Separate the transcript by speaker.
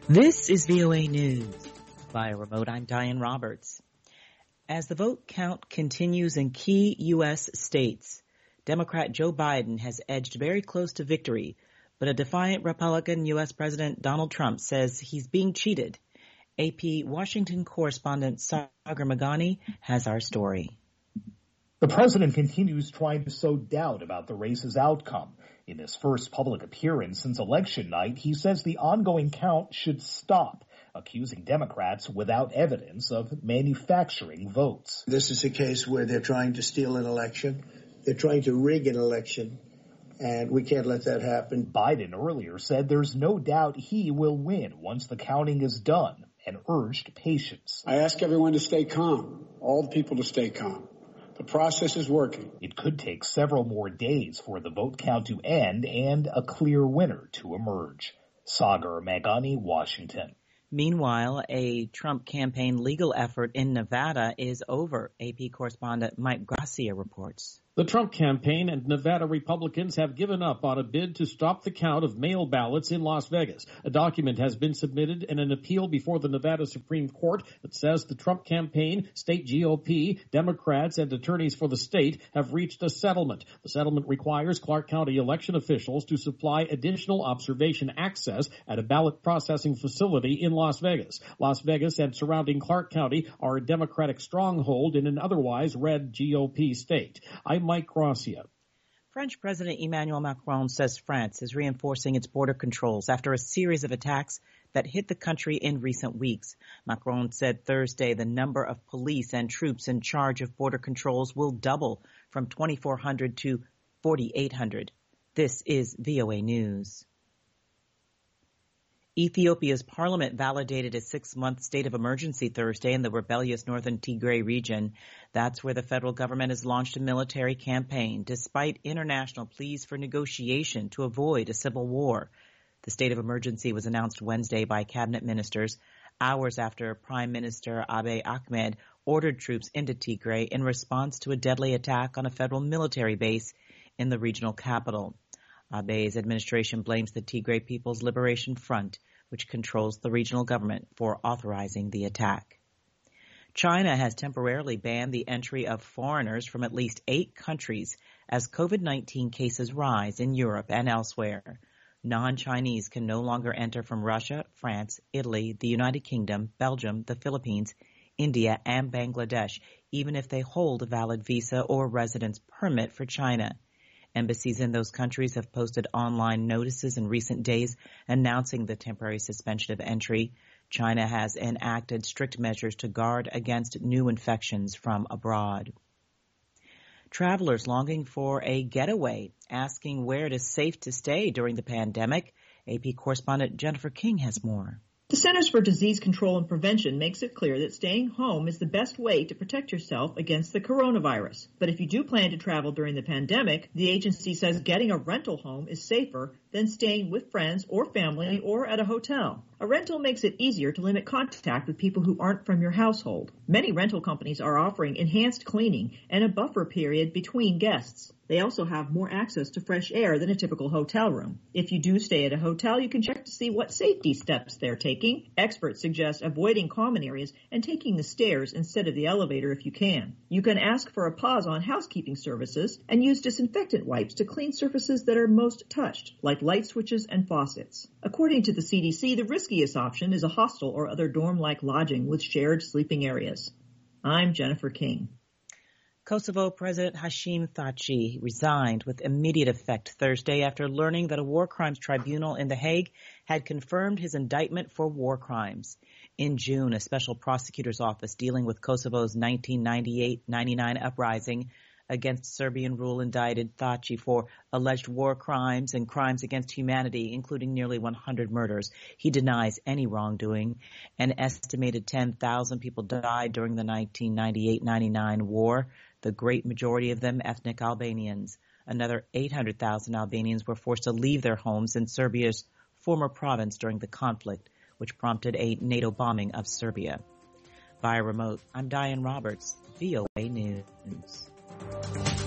Speaker 1: This is VOA News. Via remote, I'm Diane Roberts. As the vote count continues in key U.S. states, Democrat Joe Biden has edged very close to victory, but a defiant Republican U.S. President Donald Trump says he's being cheated. AP Washington correspondent Sagar Meghani has our story.
Speaker 2: The president continues trying to sow doubt about the race's outcome. In his first public appearance since election night, he says the ongoing count should stop, accusing Democrats without evidence of manufacturing votes.
Speaker 3: This is a case where they're trying to steal an election. They're trying to rig an election, and we can't let that happen.
Speaker 2: Biden earlier said there's no doubt he will win once the counting is done and urged patience.
Speaker 4: I ask everyone to stay calm, all the people to stay calm. The process is working.
Speaker 2: It could take several more days for the vote count to end and a clear winner to emerge. Sagar Meghani, Washington.
Speaker 1: Meanwhile, a Trump campaign legal effort in Nevada is over. AP correspondent Mike Gracia reports.
Speaker 5: The Trump campaign and Nevada Republicans have given up on a bid to stop the count of mail ballots in Las Vegas. A document has been submitted in an appeal before the Nevada Supreme Court that says the Trump campaign, state GOP, Democrats, and attorneys for the state have reached a settlement. The settlement requires Clark County election officials to supply additional observation access at a ballot processing facility in Las Vegas. Las Vegas and surrounding Clark County are a Democratic stronghold in an otherwise red GOP state. I'm Mike Gracia.
Speaker 1: French President Emmanuel Macron says France is reinforcing its border controls after a series of attacks that hit the country in recent weeks. Macron said Thursday the number of police and troops in charge of border controls will double from 2,400 to 4,800. This is VOA News. Ethiopia's parliament validated a 6-month state of emergency Thursday in the rebellious northern Tigray region. That's where the federal government has launched a military campaign, despite international pleas for negotiation to avoid a civil war. The state of emergency was announced Wednesday by cabinet ministers, hours after Prime Minister Abiy Ahmed ordered troops into Tigray in response to a deadly attack on a federal military base in the regional capital. Abiy's administration blames the Tigray People's Liberation Front, which controls the regional government, for authorizing the attack. China has temporarily banned the entry of foreigners from at least 8 countries as COVID-19 cases rise in Europe and elsewhere. Non-Chinese can no longer enter from Russia, France, Italy, the United Kingdom, Belgium, the Philippines, India, and Bangladesh, even if they hold a valid visa or residence permit for China. Embassies in those countries have posted online notices in recent days announcing the temporary suspension of entry. China has enacted strict measures to guard against new infections from abroad. Travelers longing for a getaway, asking where it is safe to stay during the pandemic. AP correspondent Jennifer King has more.
Speaker 6: The Centers for Disease Control and Prevention makes it clear that staying home is the best way to protect yourself against the coronavirus. But if you do plan to travel during the pandemic, the agency says getting a rental home is safer than staying with friends or family or at a hotel. A rental makes it easier to limit contact with people who aren't from your household. Many rental companies are offering enhanced cleaning and a buffer period between guests. They also have more access to fresh air than a typical hotel room. If you do stay at a hotel, you can check to see what safety steps they're taking. Experts suggest avoiding common areas and taking the stairs instead of the elevator if you can. You can ask for a pause on housekeeping services and use disinfectant wipes to clean surfaces that are most touched, like light switches and faucets. According to the CDC, the riskiest option is a hostel or other dorm-like lodging with shared sleeping areas. I'm Jennifer King.
Speaker 1: Kosovo President Hashim Thaçi resigned with immediate effect Thursday after learning that a war crimes tribunal in The Hague had confirmed his indictment for war crimes. In June, a special prosecutor's office dealing with Kosovo's 1998-99 uprising against Serbian rule indicted Thaçi for alleged war crimes and crimes against humanity, including nearly 100 murders. He denies any wrongdoing. An estimated 10,000 people died during the 1998-99 war, the great majority of them ethnic Albanians. Another 800,000 Albanians were forced to leave their homes in Serbia's former province during the conflict, which prompted a NATO bombing of Serbia. Via remote, I'm Diane Roberts, VOA News.